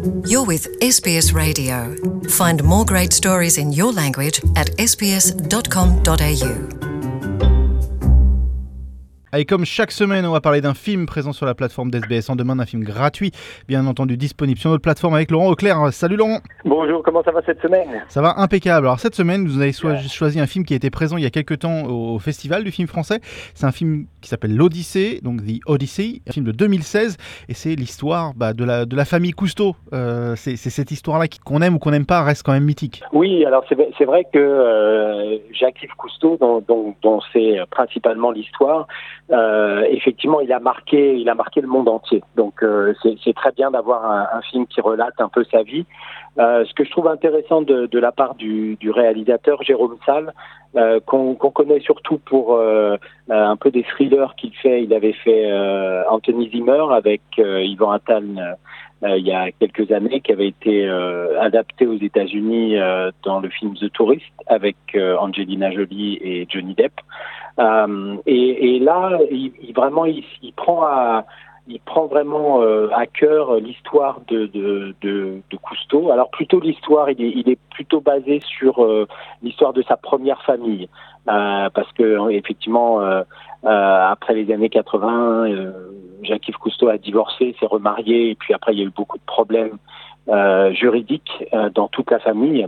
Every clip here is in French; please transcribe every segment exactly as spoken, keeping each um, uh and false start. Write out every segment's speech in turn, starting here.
You're with S B S Radio. Find more great stories in your language at s b s dot com dot a u. Et comme chaque semaine, on va parler d'un film présent sur la plateforme d'S B S en demande, un film gratuit, bien entendu disponible sur notre plateforme avec Laurent Auclair. Salut Laurent. Bonjour, comment ça va cette semaine ? Ça va impeccable. Alors cette semaine, vous avez so- choisi un film qui a été présent il y a quelques temps au Festival du film français. C'est un film qui s'appelle L'Odyssée, donc The Odyssey, un film de deux mille seize, et c'est l'histoire bah, de, la, de la famille Cousteau. Euh, c'est, c'est cette histoire-là qui, qu'on aime ou qu'on n'aime pas reste quand même mythique. Oui, alors c'est, c'est vrai que euh, Jacques-Yves Cousteau, dont, dont, dont c'est principalement l'histoire, Euh, effectivement, il a marqué, il a marqué le monde entier. Donc, euh, c'est, c'est très bien d'avoir un, un film qui relate un peu sa vie. Euh, ce que je trouve intéressant de, de la part du, du réalisateur Jérôme Salle, euh, qu'on, qu'on connaît surtout pour euh, un peu des thrillers qu'il fait. Il avait fait euh, Anthony Zimmer avec euh, Yvan Attal euh, il y a quelques années, qui avait été euh, adapté aux États-Unis euh, dans le film The Tourist avec euh, Angelina Jolie et Johnny Depp. Euh, et, et là, il, il vraiment, il, il prend à, il prend vraiment euh, à cœur l'histoire de, de, de, de Cousteau. Alors plutôt l'histoire, il est, il est plutôt basé sur euh, l'histoire de sa première famille, euh, parce que effectivement, euh, euh, après les années quatre-vingts, euh, Jacques-Yves Cousteau a divorcé, s'est remarié, et puis après il y a eu beaucoup de problèmes euh, juridiques euh, dans toute la famille.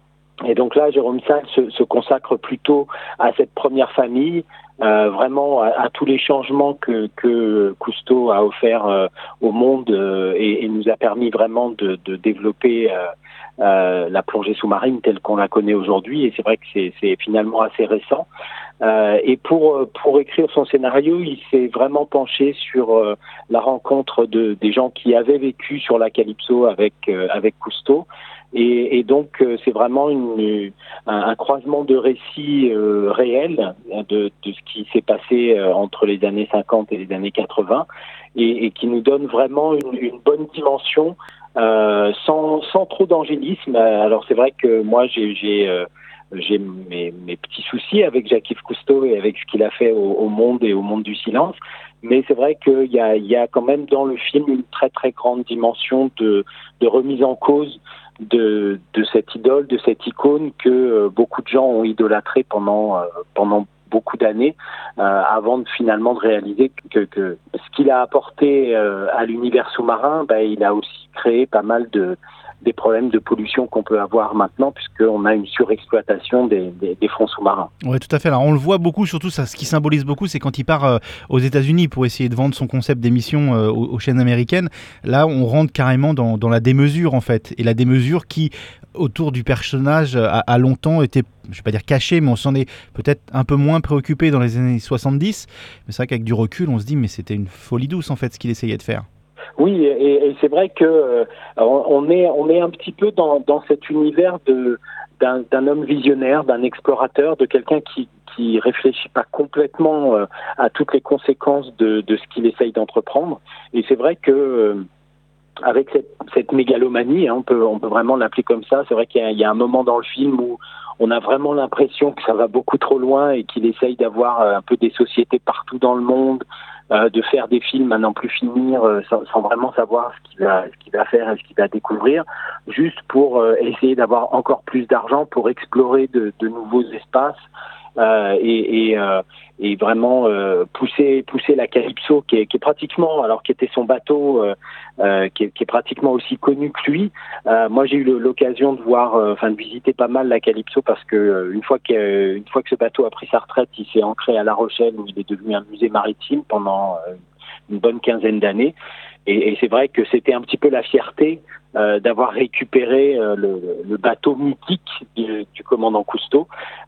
Et donc là, Jérôme Salle se, se consacre plutôt à cette première famille, euh, vraiment à, à tous les changements que, que Cousteau a offert euh, au monde euh, et, et nous a permis vraiment de, de développer euh, euh, la plongée sous-marine telle qu'on la connaît aujourd'hui. Et c'est vrai que c'est, c'est finalement assez récent. Euh, et pour pour écrire son scénario, il s'est vraiment penché sur euh, la rencontre de des gens qui avaient vécu sur la Calypso avec euh, avec Cousteau. Et, et donc, euh, c'est vraiment une, un, un croisement de récits euh, réels de, de ce qui s'est passé euh, entre les années cinquante et les années quatre-vingts, et, et qui nous donne vraiment une, une bonne dimension, euh, sans, sans trop d'angélisme. Alors, c'est vrai que moi, j'ai, j'ai, euh, j'ai mes, mes petits soucis avec Jacques-Yves Cousteau et avec ce qu'il a fait au, au monde et au monde du silence. Mais c'est vrai qu'il y a, il y a quand même dans le film une très très grande dimension de, de remise en cause de, de cette idole, de cette icône que euh, beaucoup de gens ont idolâtré pendant, euh, pendant beaucoup d'années, euh, avant de finalement de réaliser que, que ce qu'il a apporté euh, à l'univers sous-marin, bah, il a aussi créé pas mal de des problèmes de pollution qu'on peut avoir maintenant, puisqu'on a une surexploitation des, des, des fonds sous-marins. Oui, tout à fait. Alors, on le voit beaucoup, surtout ça, ce qui symbolise beaucoup, c'est quand il part euh, aux États-Unis pour essayer de vendre son concept d'émission euh, aux, aux chaînes américaines. Là, on rentre carrément dans, dans la démesure, en fait. Et la démesure qui, autour du personnage, a, a longtemps été, je ne vais pas dire caché, mais on s'en est peut-être un peu moins préoccupé dans les années soixante-dix. Mais c'est vrai qu'avec du recul, on se dit, mais c'était une folie douce, en fait, ce qu'il essayait de faire. Oui, et, et c'est vrai que euh, on est on est un petit peu dans dans cet univers de d'un, d'un homme visionnaire, d'un explorateur, de quelqu'un qui qui réfléchit pas complètement euh, à toutes les conséquences de de ce qu'il essaye d'entreprendre. Et c'est vrai que euh, avec cette cette mégalomanie, hein, on peut on peut vraiment l'appeler comme ça. C'est vrai qu'il y a, il y a un moment dans le film où on a vraiment l'impression que ça va beaucoup trop loin et qu'il essaye d'avoir un peu des sociétés partout dans le monde, euh, de faire des films à n'en plus finir, euh, sans, sans vraiment savoir ce qu'il va, ce qu'il va faire et ce qu'il va découvrir, juste pour euh, essayer d'avoir encore plus d'argent pour explorer de, de nouveaux espaces. Euh, et, et, euh, et vraiment euh, pousser pousser la Calypso qui est, qui est pratiquement, alors qui était son bateau euh, euh, qui, est, qui est pratiquement aussi connu que lui. Euh, moi j'ai eu le, l'occasion de voir, euh, enfin de visiter pas mal la Calypso, parce que euh, une fois que une fois que ce bateau a pris sa retraite, il s'est ancré à La Rochelle, où il est devenu un musée maritime pendant euh, une bonne quinzaine d'années. Et, et c'est vrai que c'était un petit peu la fierté euh, d'avoir récupéré euh, le, le bateau mythique du, du commandant Cousteau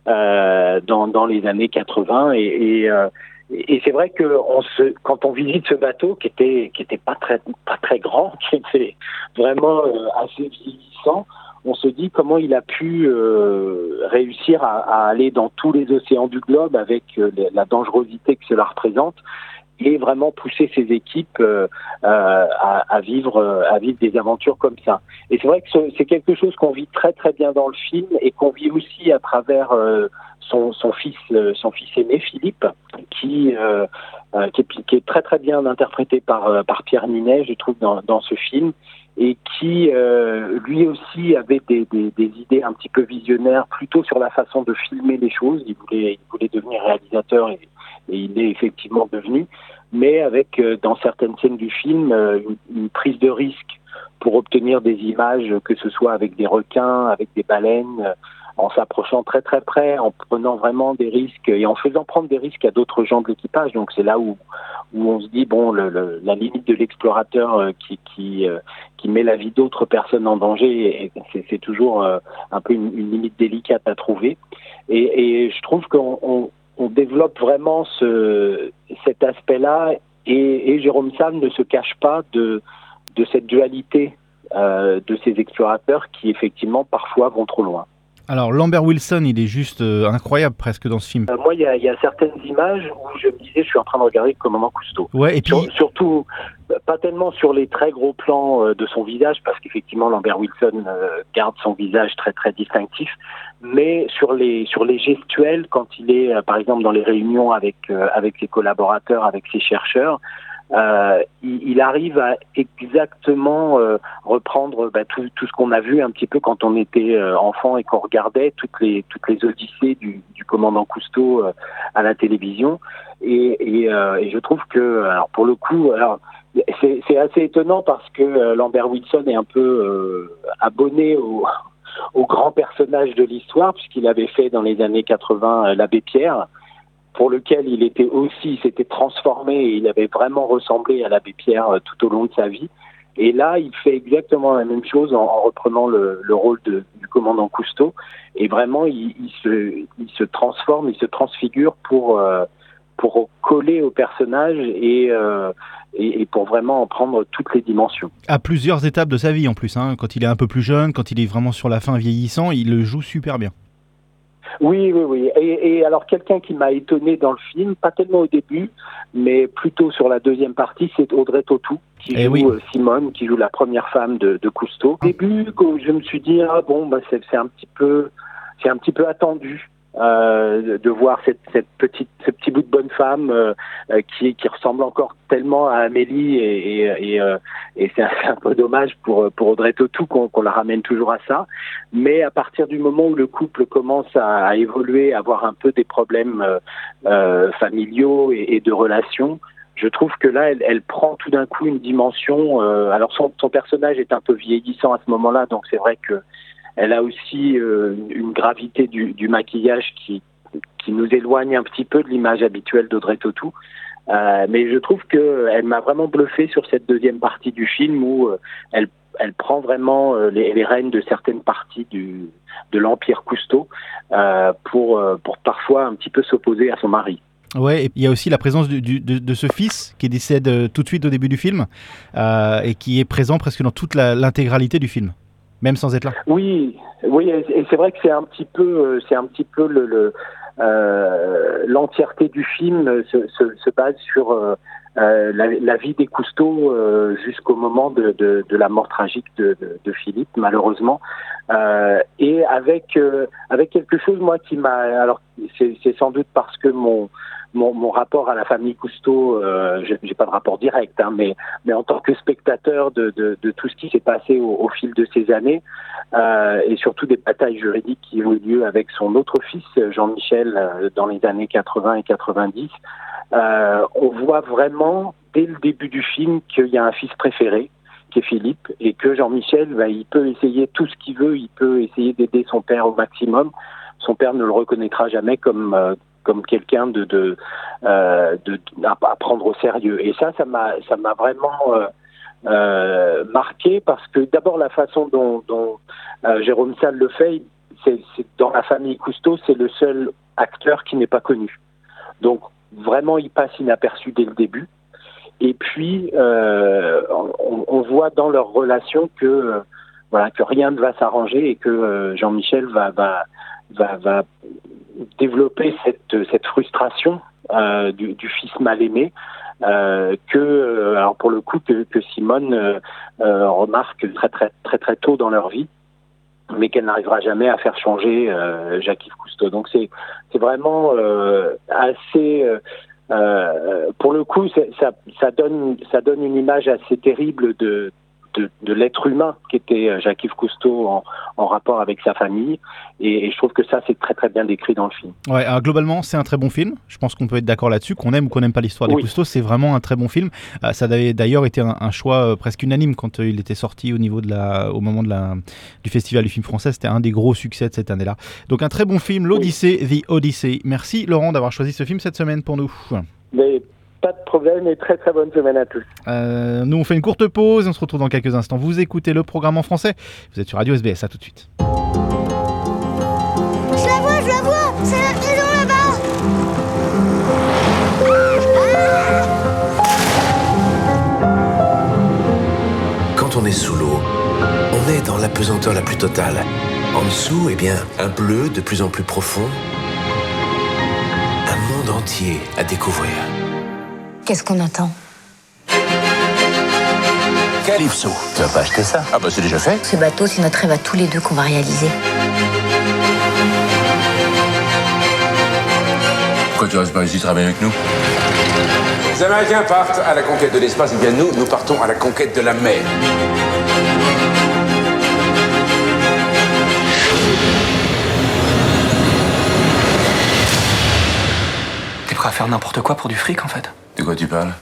euh, dans, dans les années quatre-vingts. Et, et, euh, et c'est vrai que on se, quand on visite ce bateau qui était qui était pas très pas très grand, qui était vraiment euh, assez vieillissant, on se dit comment il a pu euh, réussir à, à aller dans tous les océans du globe avec euh, la dangerosité que cela représente, et vraiment pousser ses équipes euh, à, à vivre à vivre des aventures comme ça. Et c'est vrai que c'est quelque chose qu'on vit très très bien dans le film, et qu'on vit aussi à travers euh, son, son fils son fils aîné Philippe, qui euh, qui, est, qui est très très bien interprété par par Pierre Ninet, je trouve, dans, dans ce film, et qui qui euh, lui aussi avait des, des, des idées un petit peu visionnaires, plutôt sur la façon de filmer les choses. Il voulait, il voulait devenir réalisateur et, et il est effectivement devenu, mais avec euh, dans certaines scènes du film euh, une, une prise de risque pour obtenir des images, que ce soit avec des requins, avec des baleines, euh, en s'approchant très très près, en prenant vraiment des risques et en faisant prendre des risques à d'autres gens de l'équipage. Donc c'est là où où on se dit bon, le, le, la limite de l'explorateur euh, qui qui euh, qui met la vie d'autres personnes en danger, et c'est, c'est toujours euh, un peu une, une limite délicate à trouver. Et, et je trouve qu'on on, on développe vraiment ce cet aspect-là, et, et Jérôme Sam ne se cache pas de de cette dualité euh, de ces explorateurs qui effectivement parfois vont trop loin. Alors Lambert Wilson, il est juste euh, incroyable presque dans ce film. Euh, moi, il y a, y a certaines images où je me disais, je suis en train de regarder le commandant Cousteau. Ouais, et puis Sur, surtout, pas tellement sur les très gros plans euh, de son visage, parce qu'effectivement Lambert Wilson euh, garde son visage très très distinctif, mais sur les sur les gestuels, quand il est euh, par exemple dans les réunions avec euh, avec ses collaborateurs, avec ses chercheurs. Euh, il, il arrive à exactement euh, reprendre bah, tout, tout ce qu'on a vu un petit peu quand on était euh, enfant et qu'on regardait toutes les toutes les odyssées du, du commandant Cousteau euh, à la télévision. Et, et, euh, et je trouve que, alors pour le coup, alors c'est, c'est assez étonnant parce que euh, Lambert Wilson est un peu euh, abonné au, au grand personnage de l'histoire, puisqu'il avait fait dans les années quatre-vingts euh, l'abbé Pierre, pour lequel il était aussi, il s'était transformé et il avait vraiment ressemblé à l'abbé Pierre euh, tout au long de sa vie. Et là, il fait exactement la même chose en, en reprenant le, le rôle de, du commandant Cousteau. Et vraiment, il, il, se, il se transforme, il se transfigure pour, euh, pour coller au personnage et, euh, et, et pour vraiment en prendre toutes les dimensions. À plusieurs étapes de sa vie en plus, hein. Quand il est un peu plus jeune, quand il est vraiment sur la fin vieillissant, il le joue super bien. Oui, oui, oui. Et, et alors, quelqu'un qui m'a étonné dans le film, pas tellement au début, mais plutôt sur la deuxième partie, c'est Audrey Tautou, qui eh joue oui. euh, Simone, qui joue la première femme de, de Cousteau. Au début, quand je me suis dit, ah bon, bah, c'est, c'est un petit peu, c'est un petit peu attendu. Euh, de voir cette, cette petite, ce petit bout de bonne femme euh, qui, qui ressemble encore tellement à Amélie, et, et, et, euh, et c'est, un, c'est un peu dommage pour, pour Audrey Tautou qu'on, qu'on la ramène toujours à ça. Mais à partir du moment où le couple commence à, à évoluer, à avoir un peu des problèmes euh, euh, familiaux et, et de relations, je trouve que là, elle, elle prend tout d'un coup une dimension. Euh, alors son, son personnage est un peu vieillissant à ce moment-là, donc c'est vrai que elle a aussi euh, une gravité du, du maquillage qui, qui nous éloigne un petit peu de l'image habituelle d'Audrey Tautou. Euh, mais je trouve qu'elle m'a vraiment bluffé sur cette deuxième partie du film où euh, elle, elle prend vraiment euh, les, les rênes de certaines parties du, de l'Empire Cousteau euh, pour, euh, pour parfois un petit peu s'opposer à son mari. Ouais, et il y a aussi la présence du, du, de, de ce fils qui décède euh, tout de suite au début du film euh, et qui est présent presque dans toute la, l'intégralité du film. Même sans être là. Oui, oui, et c'est vrai que c'est un petit peu, c'est un petit peu le, le euh, l'entièreté du film se, se, se base sur euh, la, la vie des Cousteau euh, jusqu'au moment de, de, de la mort tragique de, de, de Philippe, malheureusement, euh, et avec euh, avec quelque chose moi qui m'a, alors c'est, c'est sans doute parce que mon Mon, mon rapport à la famille Cousteau, euh, j'ai, j'ai pas de rapport direct, hein, mais, mais en tant que spectateur de, de, de tout ce qui s'est passé au, au fil de ces années, euh, et surtout des batailles juridiques qui ont eu lieu avec son autre fils, Jean-Michel, euh, dans les années quatre-vingts et quatre-vingt-dix, euh, on voit vraiment, dès le début du film, qu'il y a un fils préféré, qui est Philippe, et que Jean-Michel, bah, il peut essayer tout ce qu'il veut, il peut essayer d'aider son père au maximum. Son père ne le reconnaîtra jamais comme... Euh, comme quelqu'un de, de, euh, de, de à, à prendre au sérieux. Et ça, ça m'a, ça m'a vraiment euh, euh, marqué parce que d'abord la façon dont, dont euh, Jérôme Salle le fait, c'est, c'est dans la famille Cousteau, c'est le seul acteur qui n'est pas connu. Donc vraiment, il passe inaperçu dès le début. Et puis, euh, on, on voit dans leur relation que euh, voilà que rien ne va s'arranger et que euh, Jean-Michel va va va, va développer cette, cette frustration euh, du, du fils mal aimé euh, que, euh, alors pour le coup, que, que Simone euh, euh, remarque très très très très tôt dans leur vie, mais qu'elle n'arrivera jamais à faire changer euh, Jacques-Yves Cousteau. Donc c'est c'est vraiment euh, assez euh, euh, pour le coup, ça ça donne ça donne une image assez terrible de de, de l'être humain qu'était Jacques-Yves Cousteau en, en rapport avec sa famille. Et, et je trouve que ça, c'est très très bien décrit dans le film. Ouais, alors globalement, c'est un très bon film. Je pense qu'on peut être d'accord là-dessus, qu'on aime ou qu'on n'aime pas l'histoire des oui. Cousteau, c'est vraiment un très bon film. Euh, ça avait d'ailleurs été un, un choix euh, presque unanime quand euh, il était sorti au niveau de la, au moment de la, du festival du film français. C'était un des gros succès de cette année-là. Donc un très bon film, l'Odyssée, oui. The Odyssey. Merci Laurent d'avoir choisi ce film cette semaine pour nous. Mais pas de problème et très très bonne semaine à tous. Euh, nous on fait une courte pause, on se retrouve dans quelques instants. Vous écoutez le programme en français. Vous êtes sur Radio S B S, à tout de suite. Je la vois, je la vois, c'est la maison là-bas. Quand on est sous l'eau, on est dans l'apesanteur la plus totale. En dessous, eh bien, un bleu de plus en plus profond. Un monde entier à découvrir. Qu'est-ce qu'on attend? Calypso. Tu vas pas acheter ça? Ah bah c'est déjà fait. Ce bateau, c'est notre rêve à tous les deux qu'on va réaliser. Pourquoi tu restes pas ici travailler avec nous? Les Américains partent à la conquête de l'espace, et bien nous, nous partons à la conquête de la mer. T'es prêt à faire n'importe quoi pour du fric, en fait? De quoi tu parles?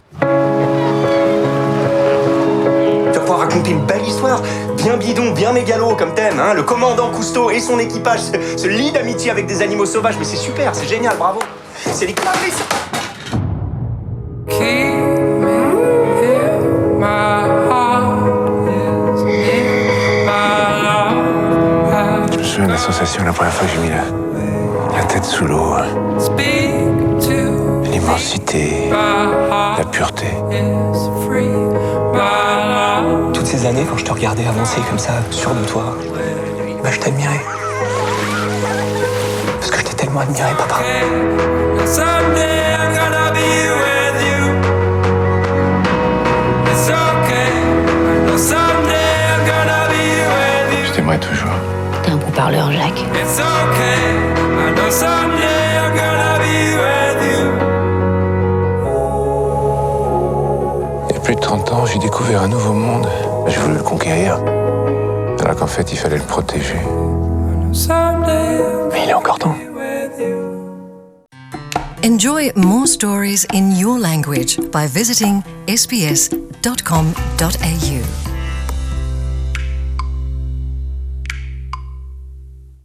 Tu vas pouvoir raconter une belle histoire, bien bidon, bien mégalo comme thème, hein. Le commandant Cousteau et son équipage se, se lient d'amitié avec des animaux sauvages, mais c'est super, c'est génial, bravo. C'est les clarisses. Je me souviens de la sensation la première fois que j'ai mis la, la tête sous l'eau. L'immensité, la pureté. Toutes ces années, quand je te regardais avancer comme ça, sûr de toi, bah je t'admirais. Parce que je t'ai tellement admiré, papa. Je t'aimerai toujours. T'es un bon parleur, Jacques. Il y a plus de trente ans, j'ai découvert un nouveau monde. J'ai voulu le conquérir. Alors qu'en fait, il fallait le protéger. Mais il est encore temps. Enjoy more stories in your language by visiting s b s dot com dot a u.